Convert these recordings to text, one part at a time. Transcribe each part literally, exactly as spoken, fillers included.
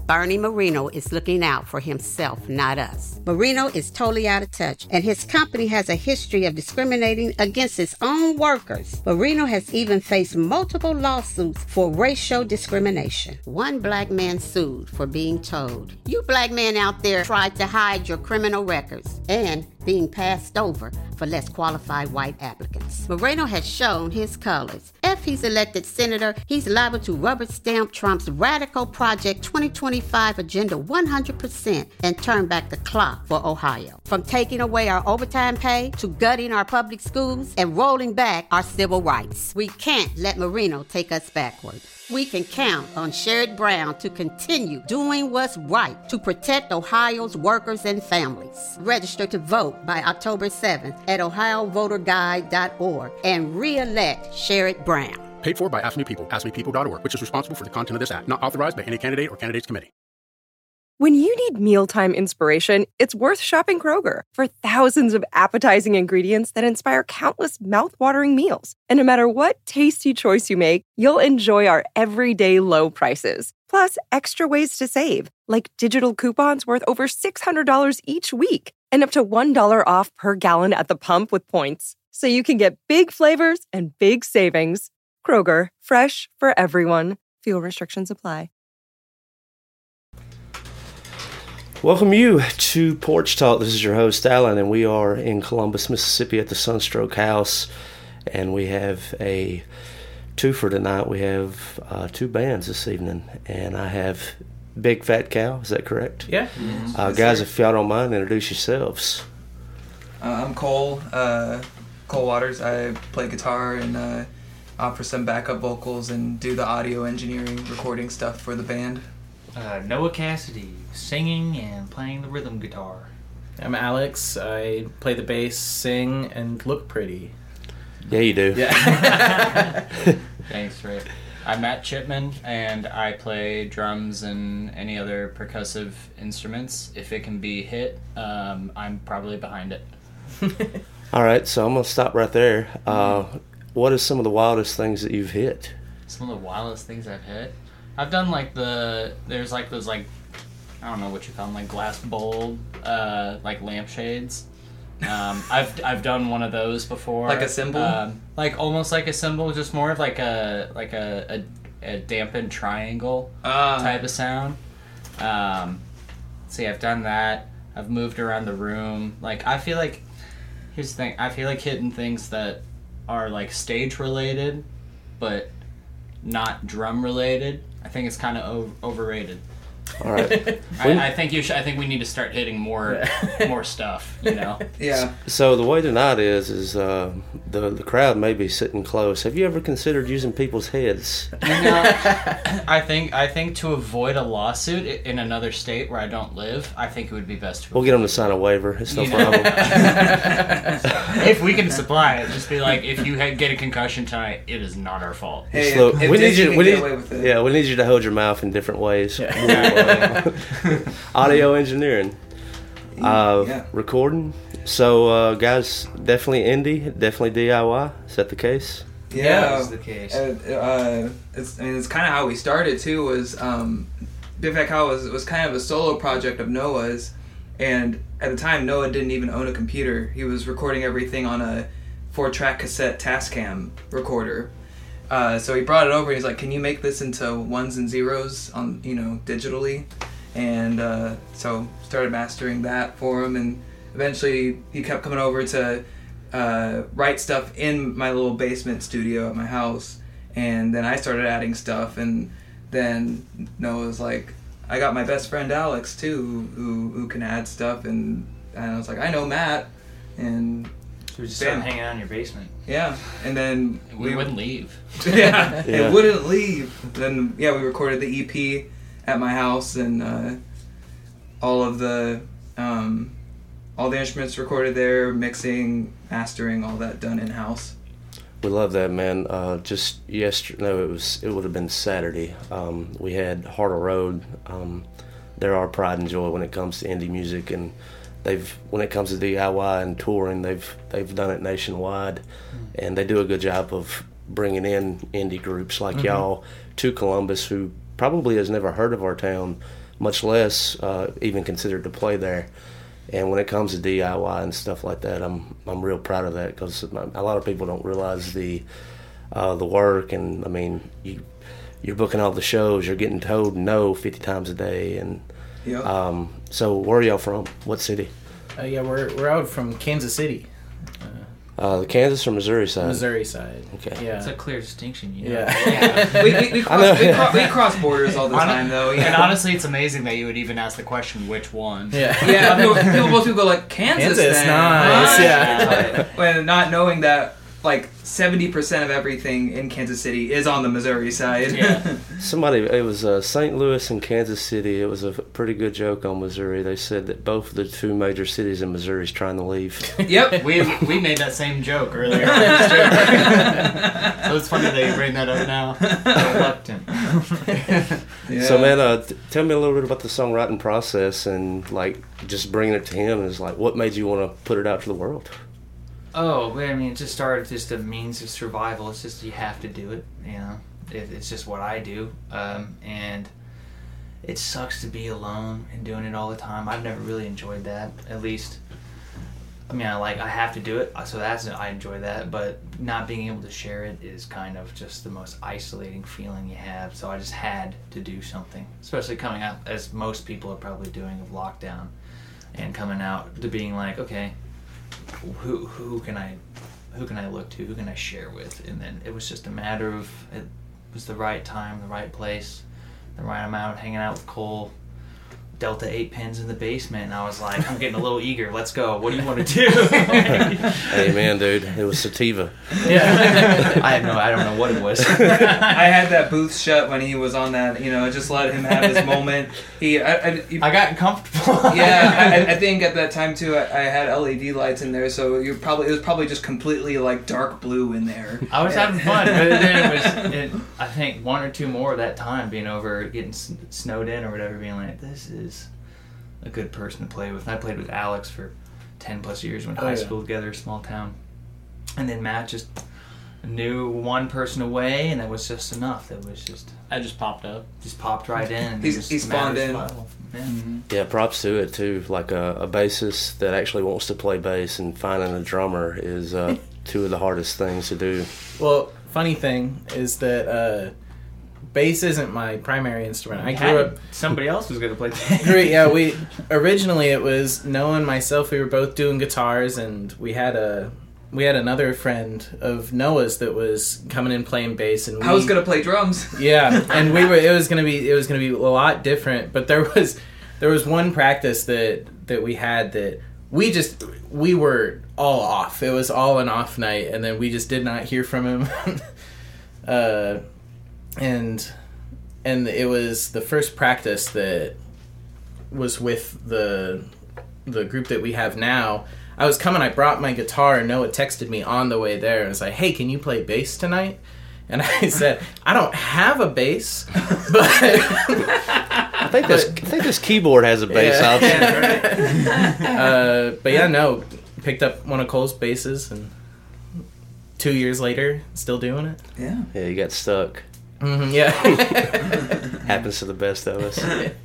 Bernie Marino is looking out for himself, not us. Marino is totally out of touch, and his company has a history of discriminating against its own workers. Marino has even faced multiple lawsuits for racial discrimination. One black man sued for being told, "You black men out there tried to hide your criminal records," and being passed over for less qualified white applicants. Moreno has shown his colors. If he's elected senator, he's liable to rubber stamp Trump's radical Project twenty twenty-five agenda one hundred percent and turn back the clock for Ohio. From taking away our overtime pay to gutting our public schools and rolling back our civil rights. We can't let Marino take us backward. We can count on Sherrod Brown to continue doing what's right to protect Ohio's workers and families. Register to vote by October seventh at ohio voter guide dot org and re-elect Sherrod Brown. Paid for by Ask Me People, ask me people dot org, which is responsible for the content of this act. Not authorized by any candidate or candidates committee. When you need mealtime inspiration, it's worth shopping Kroger for thousands of appetizing ingredients that inspire countless mouth-watering meals. And no matter what tasty choice you make, you'll enjoy our everyday low prices. Plus, extra ways to save, like digital coupons worth over six hundred dollars each week and up to one dollar off per gallon at the pump with points. So you can get big flavors and big savings. Kroger, fresh for everyone. Fuel restrictions apply. Welcome you to Porch Talk. This is your host, Alan, and we are in Columbus, Mississippi at the Sunstroke House, and we have a twofer tonight. We have uh, two bands this evening, and I have Big Fat Cow. Is that correct? Yeah. Mm-hmm. Uh, guys, if y'all don't mind, introduce yourselves. Uh, I'm Cole, uh, Cole Waters. I play guitar and uh, offer some backup vocals and do the audio engineering, recording stuff for the band. Uh, Noah Cassidy, singing and playing the rhythm guitar. I'm Alex. I play the bass, sing, and look pretty. Yeah, you do. Yeah. Thanks, Rick. I'm Matt Chipman, and I play drums and any other percussive instruments. If it can be hit, um, I'm probably behind it. All right, so I'm going to stop right there. Uh, what is some of the wildest things that you've hit? Some of the wildest things I've hit? I've done like the, there's like those like, I don't know what you call them, like glass bowl, uh, like lampshades. Um, I've I've done one of those before. Like a cymbal? Um, like almost like a cymbal, just more of like a like a, a, a dampened triangle uh. type of sound. Um, see, I've done that. I've moved around the room. Like I feel like, here's the thing. I feel like hitting things that are like stage related, but not drum related. I think it's kind of o- overrated. All right. I, I think you should. I think we need to start hitting more, more stuff. You know. Yeah. So the way tonight is, is uh, the the crowd may be sitting close. Have you ever considered using people's heads? You know, I think I think to avoid a lawsuit in another state where I don't live, I think it would be best to. We'll get them to sign a waiver. It's no you know? problem. If we can supply it, just be like, if you had, get a concussion tonight, it is not our fault. Hey, Slow. if, if we need you. We need. with it. Yeah, we need you to hold your mouth in different ways. Yeah. Uh, audio engineering, uh, yeah. recording. So, uh, guys, definitely indie, definitely D I Y. Is that the case? Yeah, Yeah, that's the case. Uh, uh, it's, I mean, it's kind of how we started too. Was um, Big Fat Cow was was kind of a solo project of Noah's, and at the time Noah didn't even own a computer. He was recording everything on a four-track cassette Tascam recorder. Uh, so he brought it over. He's like, "Can you make this into ones and zeros on, you know, digitally?" And uh, so started mastering that for him, and eventually he kept coming over to uh, write stuff in my little basement studio at my house. And then I started adding stuff, and then Noah was like, "I got my best friend Alex too, who who can add stuff," and, and I was like, "I know Matt," and So we just started hanging out in your basement. yeah, and then We, we wouldn't leave. yeah, Yeah. it wouldn't leave. Then yeah, we recorded the E P at my house, and uh, all of the um, all the instruments recorded there, mixing, mastering, all that done in house. We love that, man. Uh, just yesterday, no, it was it would have been Saturday. Um, we had Heart of Road. Um, they're our pride and joy when it comes to indie music, and they've when it comes to D I Y and touring, they've they've done it nationwide, mm-hmm. and they do a good job of bringing in indie groups like mm-hmm. y'all to Columbus, who probably has never heard of our town, much less uh, even considered to play there. And when it comes to D I Y and stuff like that, I'm I'm real proud of that, because a lot of people don't realize the uh, the work. And I mean, you you're booking all the shows, you're getting told no fifty times a day, and Yep. um, so where are y'all from? What city? Uh, yeah, we're we're out from Kansas City, Uh, the Kansas or Missouri side? Missouri side. Okay. Yeah. It's a clear distinction, you know. Yeah. we, we, we, cross, we, cro- we cross borders all the time, though. And Yeah. honestly, it's amazing that you would even ask the question, which one? Yeah. Yeah, people, people, most people go like, Kansas, Kansas, then. nice, Huh? yeah. When not knowing that, like, seventy percent of everything in Kansas City is on the Missouri side. Yeah. Somebody, it was uh, Saint Louis and Kansas City. It was a pretty good joke on Missouri. They said that both of the two major cities in Missouri is trying to leave. Yep. We we made that same joke earlier. So it's funny that you bring that up now. Reluctant. Yeah. So, man, uh, t- tell me a little bit about the songwriting process and, like, just bringing it to him. Is like, what made you want to put it out to the world? Oh, well, I mean, it just started just a means of survival. It's just you have to do it, you know. It, it's just what I do, um, and it sucks to be alone and doing it all the time. I've never really enjoyed that. At least, I mean, I like I have to do it, so that's I enjoy that. But not being able to share it is kind of just the most isolating feeling you have. So I just had to do something, especially coming out as most people are probably doing of lockdown, and coming out to being like, okay. Who who can I who can I look to? Who can I share with? And then it was just a matter of it was the right time, the right place, the right amount. Hanging out with Cole, Delta eight pins in the basement, and I was like, I'm getting a little eager. Let's go. What do you want to do? Hey, man, dude, it was sativa. Yeah. I have no, I don't know what it was. I had that booth shut when he was on that, you know, just let him have his moment. He, I, I, he- I got comfortable. yeah, I, I think at that time too, I, I had L E D lights in there, so you probably it was probably just completely like dark blue in there. I was having fun, but then it was, it, I think, one or two more at that time, being over, getting s- snowed in or whatever, being like, this is a good person to play with. And I played with Alex for ten plus years, went to Oh, high yeah. school together, small town. And then Matt just knew one person away, and that was just enough. That was just, I just popped up. just popped right in. And He's- it was he a matter spawned of in. survival. Yeah. Yeah, props to it, too. Like a, a bassist that actually wants to play bass and finding a drummer is uh, two of the hardest things to do. Well, funny thing is that uh, bass isn't my primary instrument. I You grew had- up. Somebody else was going to play bass. Great, yeah. We originally it was Noah and myself. We were both doing guitars, and we had a we had another friend of Noah's that was coming in playing bass, and we, I was gonna play drums. yeah, and we were. It was gonna be. It was gonna be a lot different. But there was there was one practice that that we had that we just we were all off. It was all an off night, and then we just did not hear from him. uh, and and it was the first practice that was with the the group that we have now. I was coming, I brought my guitar, and Noah texted me on the way there and was like, hey, can you play bass tonight? And I said, I don't have a bass, but I think this I think this keyboard has a bass option. uh, but yeah, no, picked up one of Cole's basses, and two years later, still doing it. Yeah. Yeah, you got stuck. Mm-hmm, yeah. Happens to the best of us.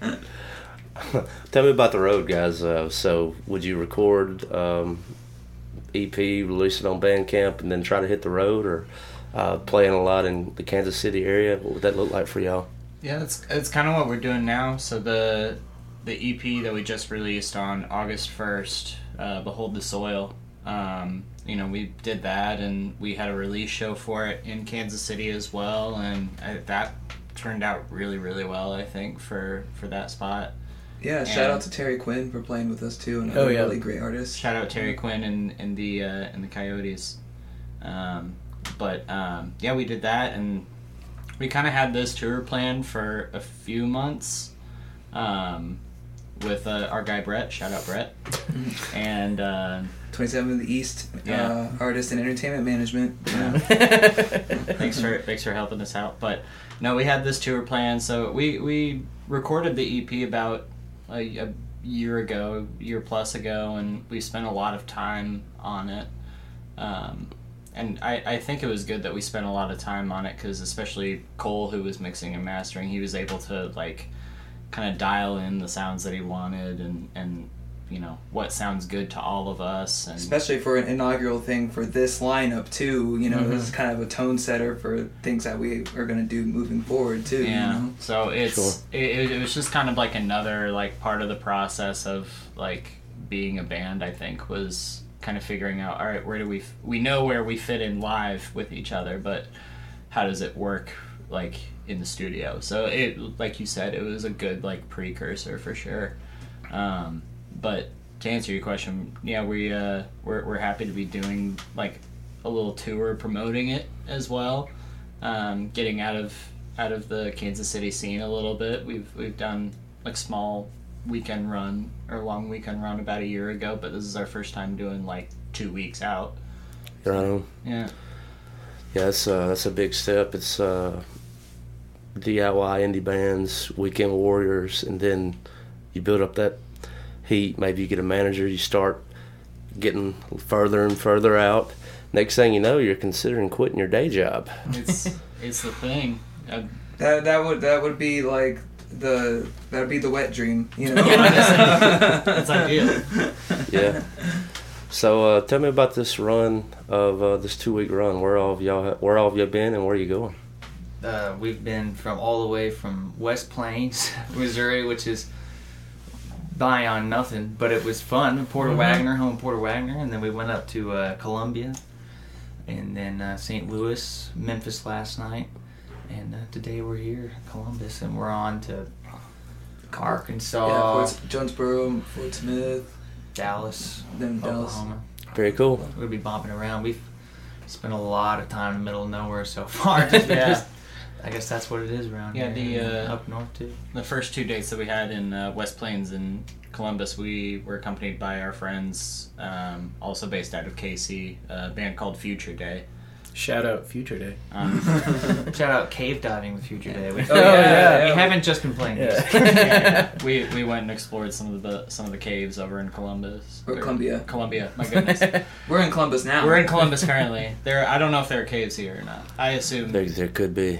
Tell me about the road, guys. Uh, so, would you record um, E P, release it on Bandcamp, and then try to hit the road, or uh, playing a lot in the Kansas City area? What would that look like for y'all? Yeah, it's it's kind of what we're doing now. So the the E P that we just released on August first, uh, Behold the Soil. Um, you know, we did that, and we had a release show for it in Kansas City as well, and I, that turned out really, really well. I think for for that spot. Yeah, shout And- out to Terry Quinn for playing with us too, another Oh, yeah. really great artist. Shout out Terry Quinn and, and the uh, and the Coyotes. Um, but um, yeah, we did that, and we kind of had this tour planned for a few months um, with uh, our guy Brett. Shout out Brett. and uh, twenty-seventh East Yeah. uh, Artist and Entertainment Management. Yeah. thanks for thanks for helping us out. But no, we had this tour planned, so we we recorded the E P about a, a year ago, year plus ago, and we spent a lot of time on it. Um, and I, I think it was good that we spent a lot of time on it, because especially Cole, who was mixing and mastering, he was able to like kind of dial in the sounds that he wanted and and you know what sounds good to all of us, and especially for an inaugural thing for this lineup too. You know, mm-hmm. this is kind of a tone setter for things that we are going to do moving forward too. Yeah. You know? So it's Sure. it, it was just kind of like another like part of the process of like being a band. I think was kind of figuring out, all right, where do we f- we know where we fit in live with each other, but how does it work like in the studio? So it, like you said, it was a good like precursor for sure. Um, But to answer your question, yeah, we uh, we're we're happy to be doing like a little tour promoting it as well, um, getting out of out of the Kansas City scene a little bit. We've we've done like small weekend run or long weekend run about a year ago, but this is our first time doing like two weeks out. Right on. Yeah. Yeah, that's uh, that's a big step. It's uh, D I Y indie bands, weekend warriors, and then you build up that heat. Maybe you get a manager. You start getting further and further out. Next thing you know, you're considering quitting your day job. It's it's the thing. I, That that would that would be like the that would be the wet dream. You know. It's ideal. Yeah. So uh, tell me about this run of uh, this two week run. Where all of y'all where all of you been, and where are you going? Uh, we've been from all the way from West Plains, Missouri, which is nigh on nothing, but it was fun. Porter Mm-hmm. Wagner, home Porter Wagner, and then we went up to uh, Columbia, and then uh, Saint Louis, Memphis last night, and uh, today we're here, Columbus, and we're on to Arkansas, Yeah, Fort, Jonesboro, Fort Smith, Dallas, then Dallas. Oklahoma. Very cool. We'll be bumping around. We've spent a lot of time in the middle of nowhere so far. Just Yeah. because I guess that's what it is around Yeah, here. the, and uh, up north too. The first two dates that we had in uh, West Plains and Columbus, we were accompanied by our friends, um, also based out of K C, a band called Future Day. Shout out Future Day. Um, Shout out cave diving with Future Day. We, Oh, yeah, we yeah. haven't just been playing Yeah. music. yeah, we we went and explored some of the some of the caves over in Columbus. Or Columbia. Columbia, my goodness. We're in Columbus now. We're in Columbus currently. There, I don't know if there are caves here or not. I assume. There, there could be.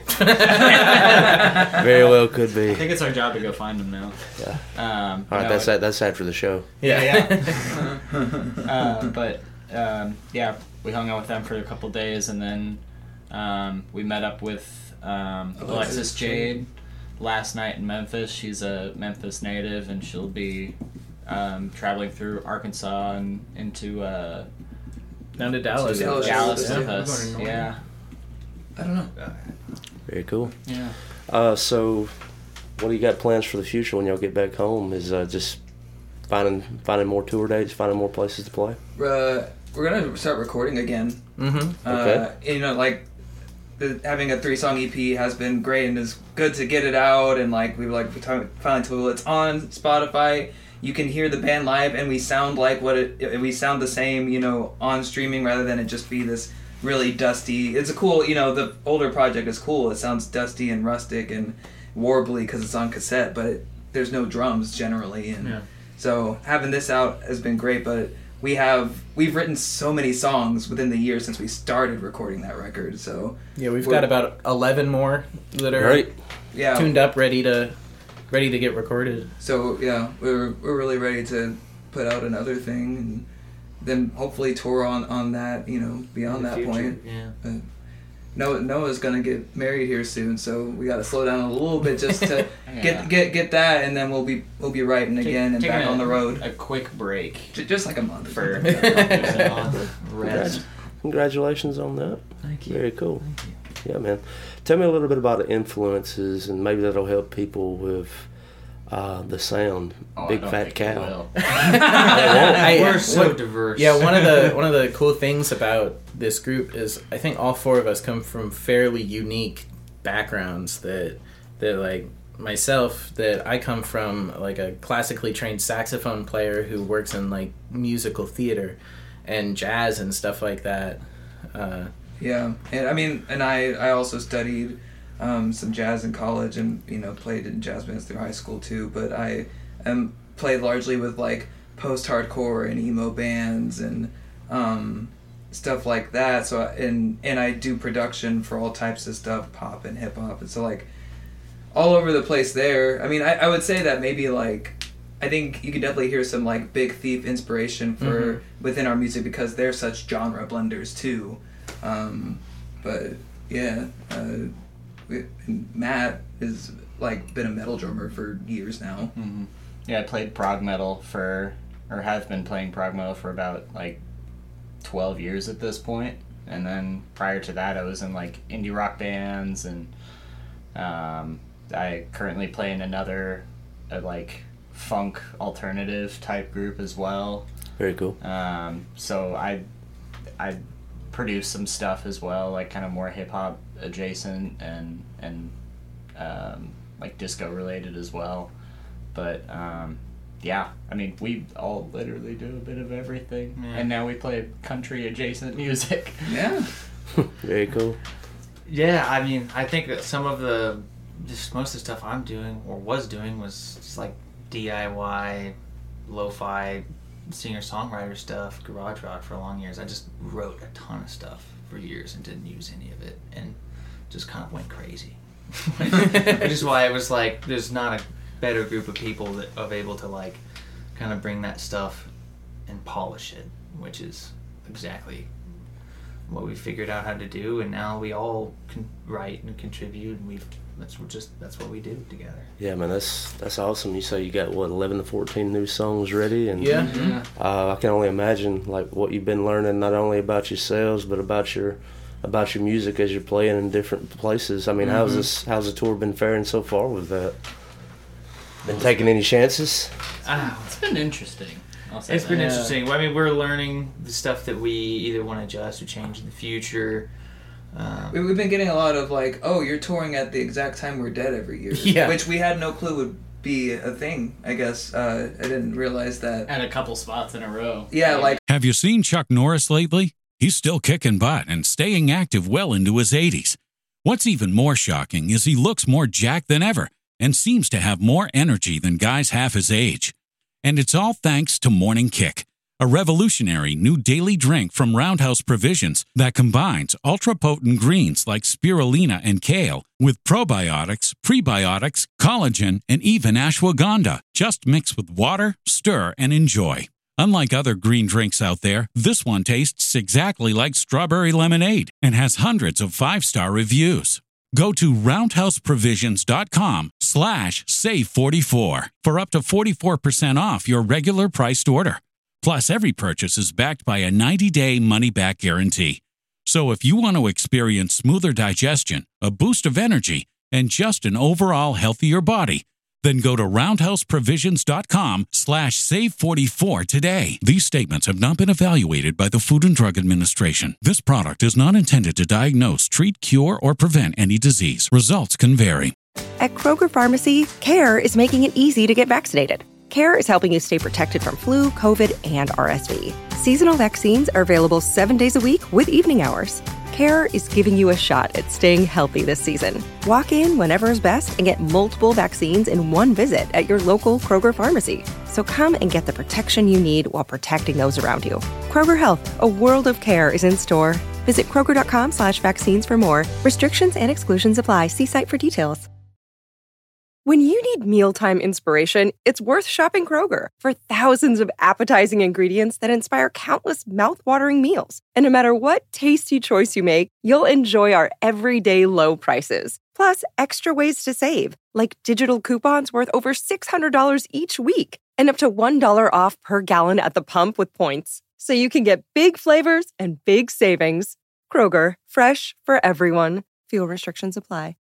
Very well could be. I think it's our job to go find them now. Yeah. Um, All right, no, that's that. That's after the show. Yeah, yeah. uh, but um, yeah, we hung out with them for a couple days, and then um, we met up with um, Alexis Alexis Jade. Jade last night in Memphis. She's a Memphis native, and she'll be um, traveling through Arkansas and into uh, Down to Dallas. To Dallas. Dallas Yeah. with We're us. going to Norman. Yeah, I don't know. Very cool. yeah. Uh, so, what do you got plans for the future when y'all get back home? Is uh, just finding finding more tour dates, finding more places to play? Uh, we're gonna start recording again. Mm-hmm. Okay. Uh, you know, like the, having a three song E P has been great, and it's good to get it out. And like we were like we t- finally told it's on Spotify. You can hear the band live, and we sound like what it. We sound the same, you know, on streaming rather than it just be this really dusty. It's a cool, you know, the older project is cool. It sounds dusty and rustic and warbly because it's on cassette, but it, there's no drums generally, and Yeah. so having this out has been great. But we have we've written so many songs within the year since we started recording that record. So Yeah, we've We're- got about eleven more that are Great. yeah, tuned up, ready to ready to get recorded. so yeah, we're we're really ready to put out another thing, and then hopefully tour on on that. You know, beyond In the that future, point. Yeah. Noah Noah's gonna get married here soon, so we got to slow down a little bit just to Yeah. get get get that, and then we'll be we'll be writing again and Taking back a- on the road. A quick break J- just like a month for Rest. Congratulations on that. Thank you. Very cool. Thank you. Yeah, man. Tell me a little bit about the influences, and maybe that'll help people with uh, the sound. Oh, I Big don't Fat think Cow. it will. I- We're so what- diverse. Yeah, one of the one of the cool things about this group is I think all four of us come from fairly unique backgrounds. That that like myself, that I come from like a classically trained saxophone player who works in like musical theater and jazz and stuff like that. Uh, Yeah, and I mean, and I I also studied um, some jazz in college, and you know played in jazz bands through high school too. But I am played largely with like post-hardcore and emo bands and um, stuff like that. So I, and and I do production for all types of stuff, pop and hip hop, and so like all over the place there. I mean, I, I would say that maybe like, I think you could definitely hear some like Big Thief inspiration for mm-hmm. within our music because they're such genre blenders too. Um, but yeah, uh, we, Matt has like been a metal drummer for years now. Mm-hmm. Yeah, I played prog metal for, or have been playing prog metal for about like twelve years at this point. And then prior to that, I was in like indie rock bands, and um, I currently play in another uh, like funk alternative type group as well. Very cool. Um, so I I produce some stuff as well, like kind of more hip hop adjacent and and um, like disco related as well. But um, yeah, I mean, we all literally do a bit of everything, yeah. And now we play country adjacent music. Yeah. Very cool. Yeah, I mean, I think that some of the, just most of the stuff I'm doing or was doing was just like D I Y, lo-fi, singer-songwriter stuff, garage rock for long years. I just wrote a ton of stuff for years and didn't use any of it and just kind of went crazy. Which is why it was like, there's not a better group of people that are able to like kind of bring that stuff and polish it, which is exactly what we figured out how to do, and now we all can write and contribute, and we've that's just that's what we do together. Yeah, man, that's that's awesome. You say you got what eleven to fourteen new songs ready, and yeah, mm-hmm. uh, I can only imagine like what you've been learning not only about yourselves but about your about your music as you're playing in different places. I mean, mm-hmm. how's this how's the tour been faring so far with that? Been taking any chances? Ah, it's been interesting. It's been yeah. interesting. I mean, we're learning the stuff that we either want to adjust or change in the future. Um, We've been getting a lot of like, oh, you're touring at the exact time we're dead every year. Yeah. Which we had no clue would be a thing, I guess. Uh, I didn't realize that. At a couple spots in a row. Yeah, like... Have you seen Chuck Norris lately? He's still kicking butt and staying active well into his eighties. What's even more shocking is he looks more jacked than ever and seems to have more energy than guys half his age. And it's all thanks to Morning Kick, a revolutionary new daily drink from Roundhouse Provisions that combines ultra-potent greens like spirulina and kale with probiotics, prebiotics, collagen, and even ashwagandha. Just mix with water, stir, and enjoy. Unlike other green drinks out there, this one tastes exactly like strawberry lemonade and has hundreds of five-star reviews. Go to roundhouseprovisions.com slash save 44 for up to forty-four percent off your regular priced order. Plus, every purchase is backed by a ninety-day money-back guarantee. So if you want to experience smoother digestion, a boost of energy, and just an overall healthier body, then go to roundhouseprovisions.com slash save 44 today. These statements have not been evaluated by the Food and Drug Administration. This product is not intended to diagnose, treat, cure, or prevent any disease. Results can vary. At Kroger Pharmacy, CARE is making it easy to get vaccinated. CARE is helping you stay protected from flu, COVID, and R S V. Seasonal vaccines are available seven days a week with evening hours. CARE is giving you a shot at staying healthy this season. Walk in whenever is best and get multiple vaccines in one visit at your local Kroger pharmacy. So come and get the protection you need while protecting those around you. Kroger Health, a world of care is in store. Visit kroger.com slash vaccines for more. Restrictions and exclusions apply. See site for details. When you need mealtime inspiration, it's worth shopping Kroger for thousands of appetizing ingredients that inspire countless mouth-watering meals. And no matter what tasty choice you make, you'll enjoy our everyday low prices. Plus, extra ways to save, like digital coupons worth over six hundred dollars each week and up to one dollar off per gallon at the pump with points. So you can get big flavors and big savings. Kroger, fresh for everyone. Fuel restrictions apply.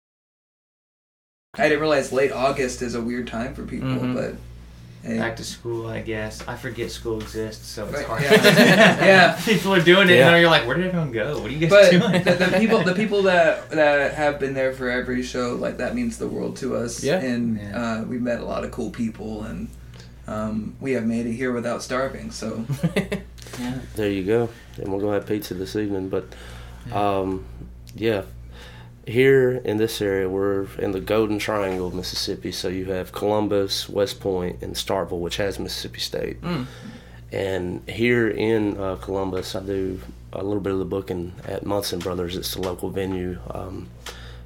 I didn't realize late August is a weird time for people, mm-hmm. but... Hey. Back to school, I guess. I forget school exists, so it's right. hard. Yeah. yeah. People are doing it, yeah. and you're like, where did everyone go? What are you guys but doing? the, the people the people that that have been there for every show, like, that means the world to us. Yeah. And yeah. Uh, we've met a lot of cool people, and um, we have made it here without starving, so... yeah. There you go. And we're going to have pizza this evening, but, um, yeah... Here in this area, we're in the Golden Triangle of Mississippi, so you have Columbus, West Point, and Starkville, which has Mississippi State. Mm. And here in uh, Columbus, I do a little bit of the booking at Munson Brothers. It's the local venue. Um,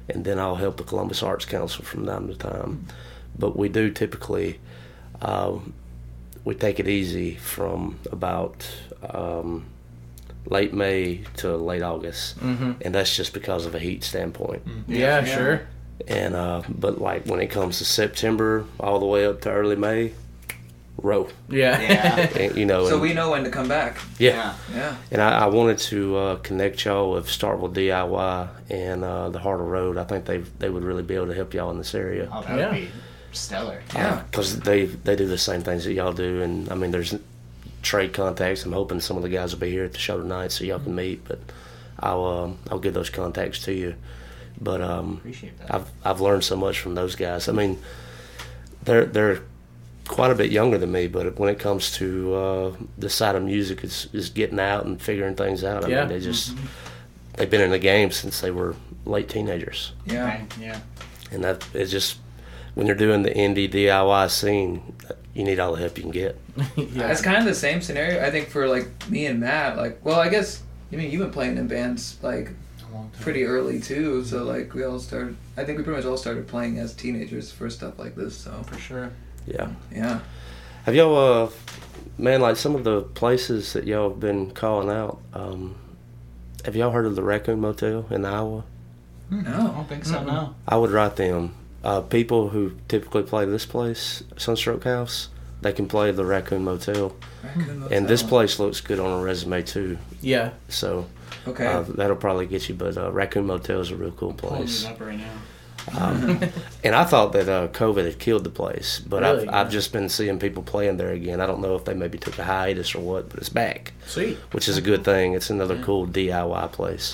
and then I'll help the Columbus Arts Council from time to time. But we do typically, um, we take it easy from about um, late May to late August, mm-hmm. and that's just because of a heat standpoint. Mm-hmm. Yeah, yeah, sure. And uh, but like when it comes to September all the way up to early May, row. Yeah. Yeah. And, you know. So and, we know when to come back. Yeah. Yeah. And I, I wanted to uh, connect y'all with Starkville D I Y and uh, the Heart of Road. I think they they would really be able to help y'all in this area. Oh, that Yeah. would be stellar. Yeah. Because they they do the same things that y'all do, and I mean there's trade contacts. I'm hoping some of the guys will be here at the show tonight so y'all can meet. But I'll um, I'll give those contacts to you. But um, Appreciate that. I've I've learned so much from those guys. I mean, they're they're quite a bit younger than me, but when it comes to uh, the side of music, is is getting out and figuring things out. I Yeah. mean, they just they've been in the game since they were late teenagers, Yeah. Right, yeah. and that it's just when you're doing the indie D I Y scene, you need all the help you can get. Yeah. It's kind of the same scenario, I think, for like me and Matt. Like, well, I guess I mean you've been playing in bands like pretty early too. So like we all started. I think we pretty much all started playing as teenagers for stuff like this. So For sure. Yeah. yeah. Have y'all, uh, man, like some of the places that y'all have been calling out? Um, have y'all heard of the Raccoon Motel in Iowa? I No. don't think so, no. I would write them. Uh, people who typically play this place, Sunstroke House, they can play the Raccoon Motel. Raccoon And this Motel. place looks good on a resume too. Yeah. So Okay. uh, that'll probably get you. But uh, Raccoon Motel is a real cool Pulling place. it up right now. Um, and I thought that uh, COVID had killed the place, but Really? I've, I've just been seeing people playing there again. I don't know if they maybe took a hiatus or what, but it's back, Sweet. which is a good thing. It's another cool D I Y place.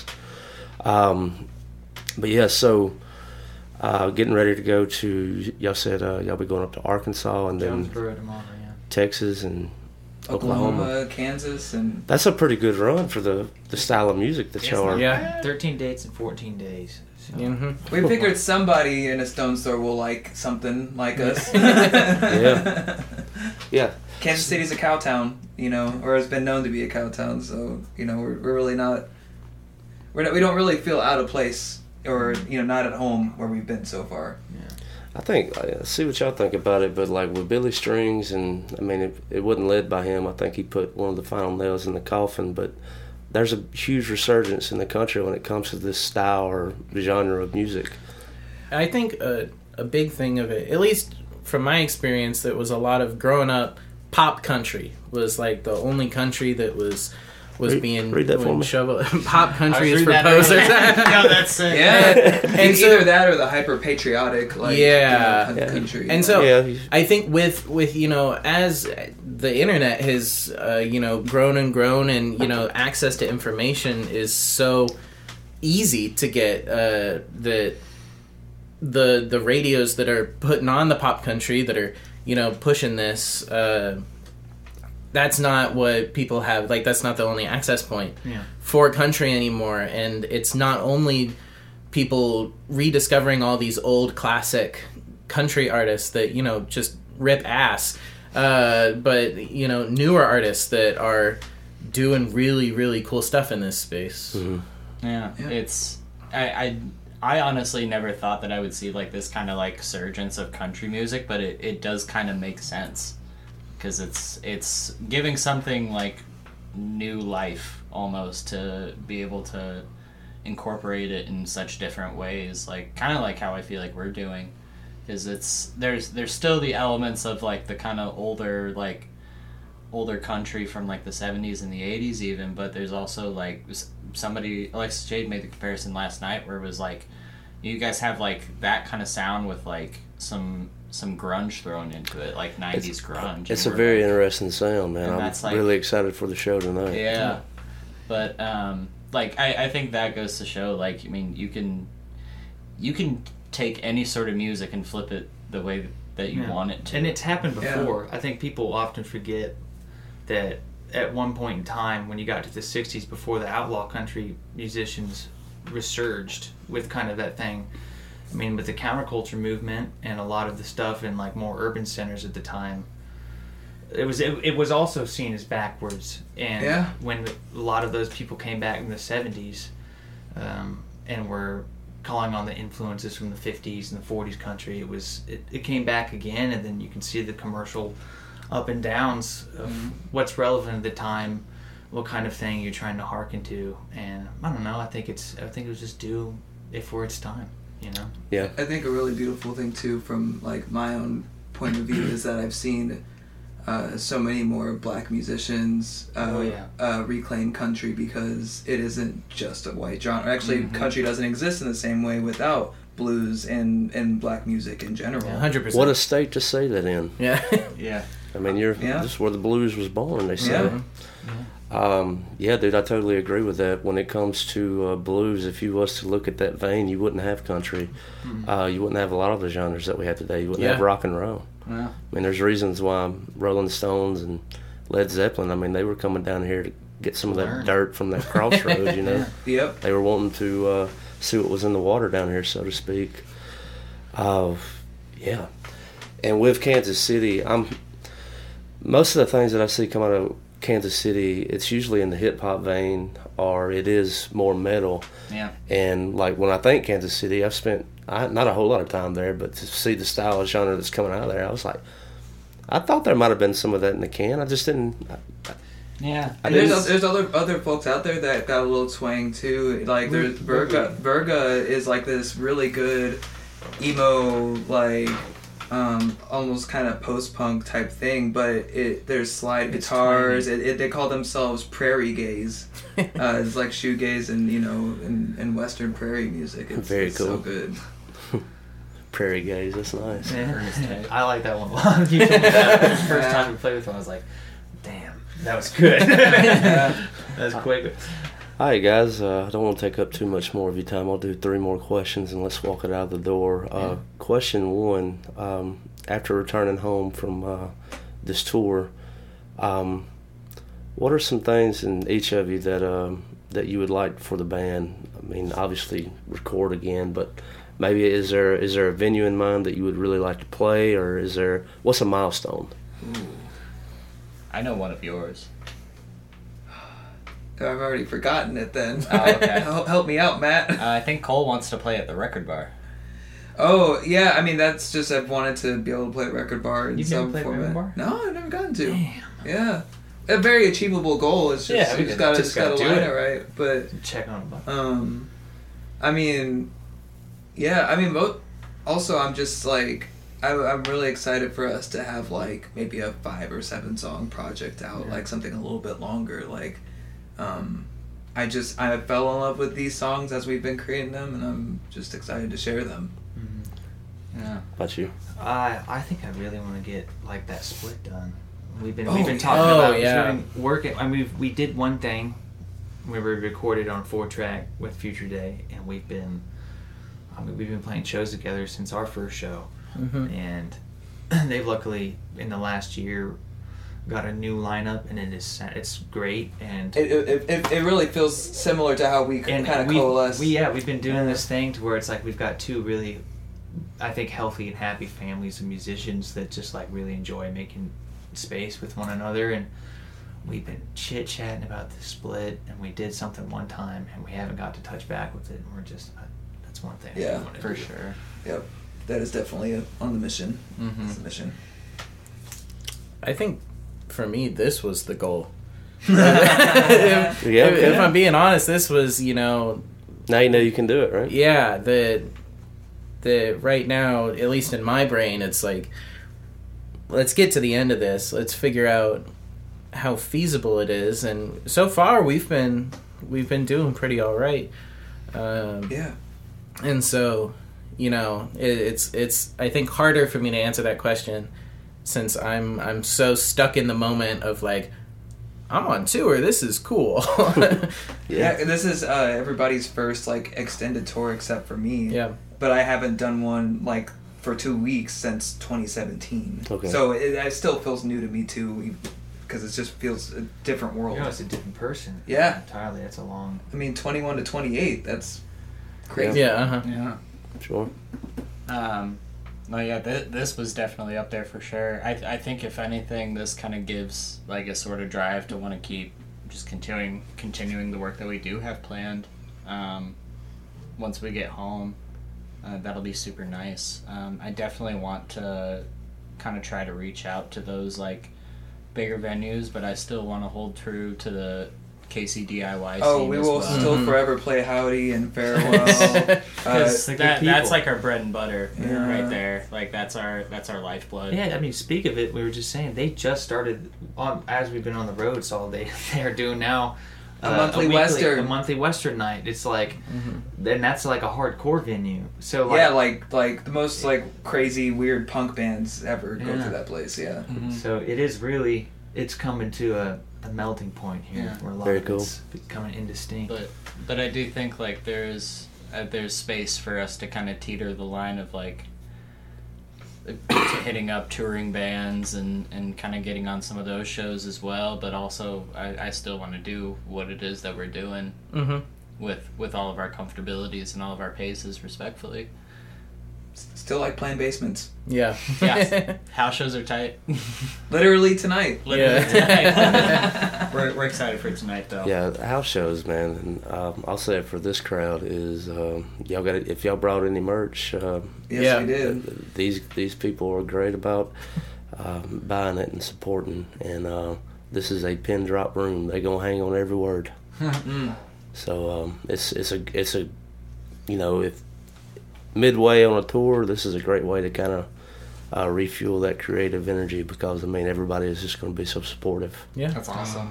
Um, but yeah, so uh, getting ready to go to, y'all said uh, y'all be going up to Arkansas and then Jonesboro tomorrow, yeah. Texas and Oklahoma. Oklahoma, Kansas, and That's a pretty good run for the, the style of music that y'all are. Yeah. thirteen dates in fourteen days. So. Mm-hmm. we figured somebody in a stone throw will like something like us. Yeah. Yeah. Kansas City's a cow town, you know, or has been known to be a cow town. So you know, we're, we're really not. We're not, we don't really feel out of place, or you know, not at home where we've been so far. I think, I see what y'all think about it, but like with Billy Strings, and I mean, it, it wasn't led by him. I think he put one of the final nails in the coffin, but there's a huge resurgence in the country when it comes to this style or genre of music. I think a, a big thing of it, at least from my experience, that was a lot of growing up, pop country was like the only country that was was Read- being read that for me. shovel. Pop country is I was for reading that posers. earlier. No, that's it. Yeah, And and so- either that or the hyper patriotic, like Yeah. you know, Yeah. country. And so Yeah. I think with with you know as the internet has uh, you know grown and grown, and you know access to information is so easy to get, uh, that the the radios that are putting on the pop country that are you know pushing this, uh, that's not what people have, like that's not the only access point Yeah. for country anymore. And it's not only people rediscovering all these old classic country artists that you know just rip ass, uh, but you know newer artists that are doing really really cool stuff in this space. Yeah, Yeah. it's I, I I honestly never thought that I would see like this kind of like surgence of country music, but it, it does kind of make sense because it's it's giving something like new life almost to be able to incorporate it in such different ways, like kind of like how I feel like we're doing, is it's there's there's still the elements of like the kind of older like older country from like the seventies and the eighties even, but there's also like s- somebody Alexis Jade made the comparison last night where it was like you guys have like that kind of sound with like some some grunge thrown into it, like nineties grunge. It's and a we're, very like, interesting sound, man. And I'm that's like- really excited for the show tonight. yeah. But um like I, I think that goes to show like I mean you can you can take any sort of music and flip it the way that you Yeah. want it to. And it's happened Yeah. before. I think people often forget that at one point in time, when you got to the sixties, before the outlaw country musicians resurged with kind of that thing, I mean, with the counterculture movement and a lot of the stuff in like more urban centers at the time, it was it, it was also seen as backwards. And Yeah. when a lot of those people came back in the seventies, um, and were calling on the influences from the fifties and the forties country. It was it, it came back again, and then you can see the commercial up and downs of mm-hmm. what's relevant at the time, what kind of thing you're trying to hearken to, and I don't know. I think it's I think it was just due it for its time, you know. Yeah. I think a really beautiful thing too, from like my own point of view, is that I've seen uh, so many more black musicians uh, oh, yeah. uh, reclaim country, because it isn't just a white genre. Actually, mm-hmm. country doesn't exist in the same way without blues and, and black music in general. Yeah, one hundred percent. What a state to say that in. Yeah. Yeah. I mean, you're yeah. this is where the blues was born, they say. Yeah. Yeah. Um, yeah, dude, I totally agree with that. When it comes to uh, blues, if you was to look at that vein, you wouldn't have country. Mm-hmm. Uh, you wouldn't have a lot of the genres that we have today. You wouldn't yeah. have rock and roll. Yeah. I mean, there's reasons why Rolling Stones and Led Zeppelin, I mean, they were coming down here to get some of that Learn. dirt from that crossroads, you know. Yeah. Yep. They were wanting to uh, see what was in the water down here, so to speak. Uh, yeah. And with Kansas City, I'm most of the things that I see come out of Kansas City, it's usually in the hip-hop vein, or it is more metal. Yeah. And, like, when I think Kansas City, I've spent I, not a whole lot of time there, but to see the style of genre that's coming out of there, I was like, I thought there might have been some of that in the can. I just didn't. I, Yeah. And there's, there's other other folks out there that got a little twang too. Like there's Verga. Verga is like this really good emo, like um, almost kind of post punk type thing. But it there's slide It's guitars. It, it, they call themselves prairie gays. uh, it's like shoegaze and you know and, and western prairie music. It's, Very it's cool. So good. Prairie Gaze, that's nice. Yeah. I like that one a lot. You told me that the first time we played with one, I was like, damn, that was good. That was quick. All right, guys, uh, I don't want to take up too much more of your time. I'll do three more questions and let's walk it out the door. Uh, yeah. Question one, um, after returning home from uh, this tour, um, what are some things in each of you that um, that you would like for the band? I mean, obviously record again, but maybe is there is there a venue in mind that you would really like to play, or is there what's a milestone? Ooh. I know one of yours. I've already forgotten it then. Oh, okay. help, help me out, Matt. Uh, I think Cole wants to play at the record bar. Oh, yeah, I mean, that's just, I've wanted to be able to play at record bar in You've some never played format. record bar? No, I've never gotten to. Damn. Yeah. A very achievable goal. It's just, Yeah, you we just can- gotta, just just gotta gotta do line it. it right. But, Check on a button. um, I mean, yeah, I mean, mo- also, I'm just, like, I, I'm really excited for us to have, like, maybe a five or seven song project out, Yeah. like, something a little bit longer, like, um... I just I fell in love with these songs as we've been creating them, and I'm just excited to share them. Mm-hmm. Yeah. How about you? I I think I really want to get like that split done. We've been Oh, we've been yeah. talking Oh, about yeah. we've been working. I mean, we did one thing where we recorded on four track with Future Day, and we've been I mean we've been playing shows together since our first show, Mm-hmm. and they've luckily in the last year got a new lineup, and it is it's great. And It it, it, it really feels similar to how we and kind of we, coalesce. we yeah we've been doing this thing to where it's like we've got two really I think healthy and happy families of musicians that just like really enjoy making space with one another, and we've been chit chatting about the split, and we did something one time and we haven't got to touch back with it, and we're just uh, that's one thing I Yeah, want to For do. sure. Yep, that is definitely a, on the mission. Mhm. It's the mission. I think for me, this was the goal. if, Yeah, if, okay. if I'm being honest, this was, you know, Now you know you can do it, right? yeah, the the right now, at least in my brain, it's like, let's get to the end of this. Let's figure out how feasible it is, and so far we've been we've been doing pretty all right. Um, Yeah. And so, you know, it, it's it's I think harder for me to answer that question since I'm I'm so stuck in the moment of like, I'm on tour. This is cool. Yeah, this is uh, everybody's first like extended tour except for me. Yeah. But I haven't done one like for two weeks since twenty seventeen. Okay. So it, it still feels new to me too, because it just feels a different world. You know, it's a different person. Yeah. entirely. That's a long. I mean, twenty-one to twenty-eight. That's crazy. Yeah. Uh-huh. Yeah. Sure. Um, no, yeah, th- this was definitely up there for sure. I I think if anything, this kind of gives like a sort of drive to want to keep just continuing continuing the work that we do have planned. Um, once we get home, uh, that'll be super nice. Um, I definitely want to kind of try to reach out to those like bigger venues, but I still want to hold true to the K C D I Y Oh, scene we as will well. still Mhm. forever play Howdy and Farewell. uh, Because Like that, good that's people. like our bread and butter Yeah. right there. Like that's our that's our lifeblood. Yeah, I mean, speak of it, we were just saying they just started on as we've been on the roads all day. They're doing now A monthly weekly- Western. a monthly Western night. It's like, and that's like a hardcore venue. So like, yeah, like like the most like crazy weird punk bands ever go Yeah. through that place. Yeah. so it is really it's coming to a, a melting point here Yeah. where a lot Very of cool. it's becoming indistinct. But but I do think like there's uh, there's space for us to kind of teeter the line of like hitting up touring bands and, and kind of getting on some of those shows as well. But also I, I still want to do what it is that we're doing Mm-hmm. with with all of our comfortabilities and all of our paces respectfully. Still like playing basements. Yeah. Yeah, house shows are tight. Literally tonight. Literally Yeah. tonight. we're, we're excited for tonight though. Yeah, the house shows, man. And um, I'll say it for this crowd is um, y'all got if y'all brought any merch. Uh, Yes, Yeah. we did. these these people are great about um, buying it and supporting. And uh, this is a pin drop room. They gonna hang on every word. So um, it's it's a it's a you know if midway on a tour, this is a great way to kind of uh, refuel that creative energy because I mean everybody is just going to be so supportive. Yeah. That's awesome.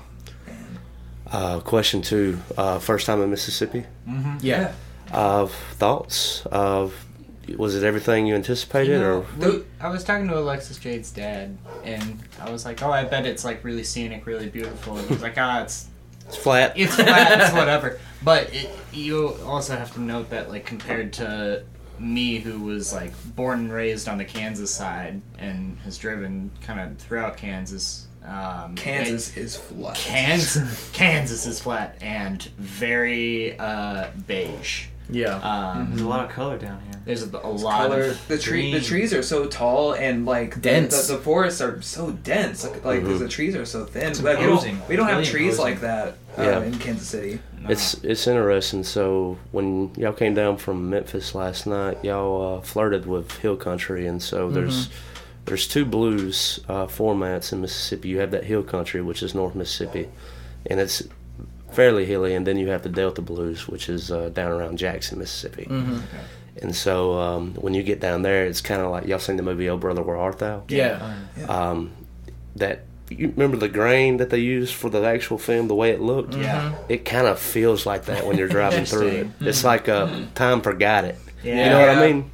Uh, question two: uh, first time in Mississippi. Yeah. Uh, thoughts of was it everything you anticipated You know, or? we- I was talking to Alexis Jade's dad, and I was like, "Oh, I bet it's like really scenic, really beautiful." And he was like, "Ah, it's It's flat. it's flat, it's whatever." But it, you also have to note that, like, compared to me, who was like born and raised on the Kansas side and has driven kind of throughout Kansas, um, Kansas it- is flat. Kansas, Kansas is flat and very uh, beige. Yeah. Um, There's a lot of color down here. There's a, a lot Color. of The tree. The green. trees are so tall and like Dense. The, the, the forests are so dense. Like, like Mhm. the trees are so thin. It's Like, we don't, imposing. we don't have Really trees imposing. like that uh, Yeah. in Kansas City. It's it's interesting. So when y'all came down from Memphis last night, y'all uh, flirted with hill country, and so there's there's two blues uh, formats in Mississippi. You have that hill country, which is North Mississippi, and it's fairly hilly, and then you have the Delta blues, which is uh, down around Jackson, Mississippi. And so um, when you get down there, it's kind of like y'all seen the movie Oh Brother Where Art Thou? Yeah. Um, that you remember the grain that they used for the actual film, the way it looked. Yeah. It kind of feels like that when you're driving through it. It's like uh, time forgot it. Yeah. You know what I Yeah. mean?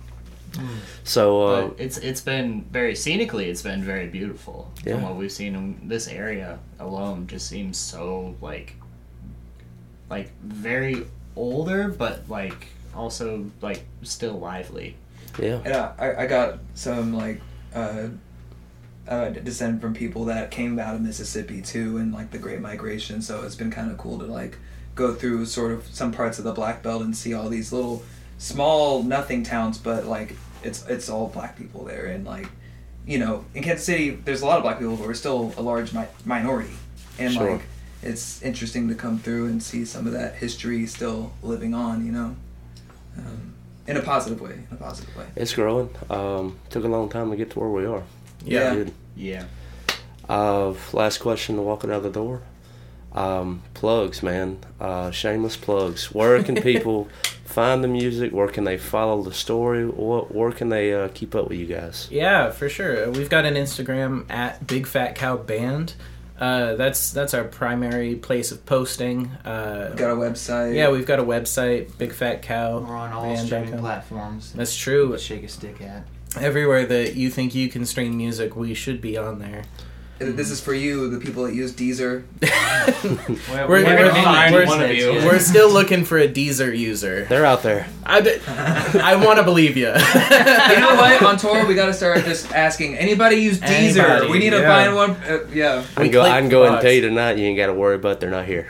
So uh, But it's it's been very scenically, it's been very beautiful. Yeah. From what we've seen in this area alone, just seems so like like very older, but like also like still lively. yeah, And uh, I, I got some like uh, uh, descent from people that came out of Mississippi too, and like the Great Migration. So it's been kind of cool to like go through sort of some parts of the Black Belt and see all these little small nothing towns, but like it's it's all black people there, and like you know in Kansas City there's a lot of black people, but we're still a large mi- minority, and Sure. like it's interesting to come through and see some of that history still living on, you know. Um, in a positive way, in a positive way. it's growing. Um, took a long time to get to where we are. Yeah. It did. Yeah. Uh, last question to walk it out the door. Um, plugs, man. Uh, shameless plugs. Where can people find the music? Where can they follow the story? What, where can they uh, keep up with you guys? Yeah, for sure. We've got an Instagram at Big Fat Cow Band. Uh, that's that's our primary place of posting. Uh, Got a website. yeah, we've got a website, Big Fat Cow. We're on all band dot streaming com. platforms. That's true. Shake a stick at. Everywhere that you think you can stream music, we should be on there. This is for you, the people that use Deezer. We're, We're- we're we're- gonna find we're- one of you. We're still looking for a Deezer user. They're out there. I, d- I want to believe you. You know what? On tour, we got to start just asking anybody use Deezer. Anybody, we need to yeah. find one. Uh, yeah. I We can go. click I can the go and box. tell you tonight. You ain't got to worry about. They're not here.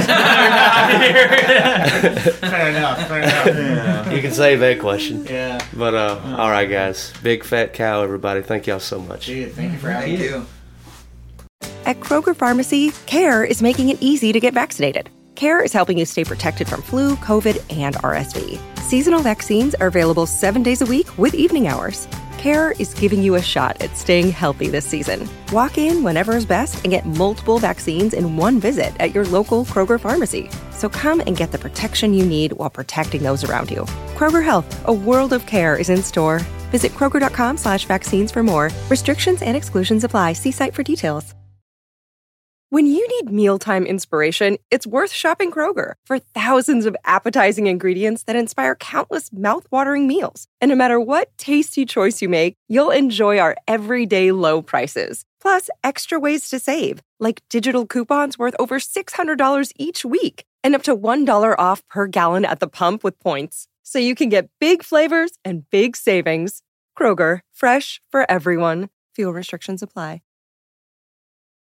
Fair enough. Fair enough. You can save that question. Yeah. But uh, all right, guys. Big Fat Cow, everybody. Thank y'all so much. Dude, thank you for having Thank me. you. At Kroger Pharmacy, CARE is making it easy to get vaccinated. CARE is helping you stay protected from flu, COVID, and R S V. Seasonal vaccines are available seven days a week with evening hours. CARE is giving you a shot at staying healthy this season. Walk in whenever is best and get multiple vaccines in one visit at your local Kroger pharmacy. So come and get the protection you need while protecting those around you. Kroger Health, a world of care is in store. Visit Kroger.com slash vaccines for more. Restrictions and exclusions apply. See site for details. When you need mealtime inspiration, it's worth shopping Kroger for thousands of appetizing ingredients that inspire countless mouth-watering meals. And no matter what tasty choice you make, you'll enjoy our everyday low prices. Plus, extra ways to save, like digital coupons worth over six hundred dollars each week and up to one dollar off per gallon at the pump with points. So you can get big flavors and big savings. Kroger, fresh for everyone. Fuel restrictions apply.